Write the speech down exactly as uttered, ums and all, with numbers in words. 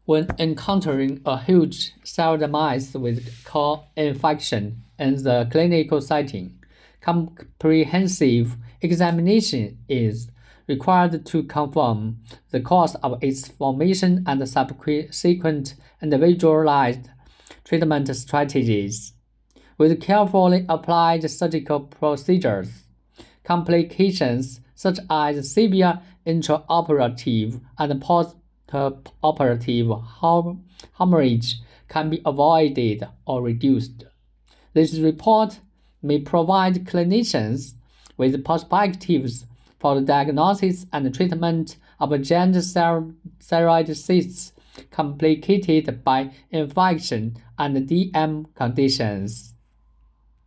When encountering a huge cell demise with co-infection in the clinical setting, comprehensive examination is required to confirm the cause of its formation and subsequent individualized treatment strategies. With carefully applied surgical procedures, complications such as severe intraoperative and post-operative hemorrhage can be avoided or reduced. This report may provide clinicians with perspectives for the diagnosis and treatment of giant thyroid cysts complicated by infection and D M conditions.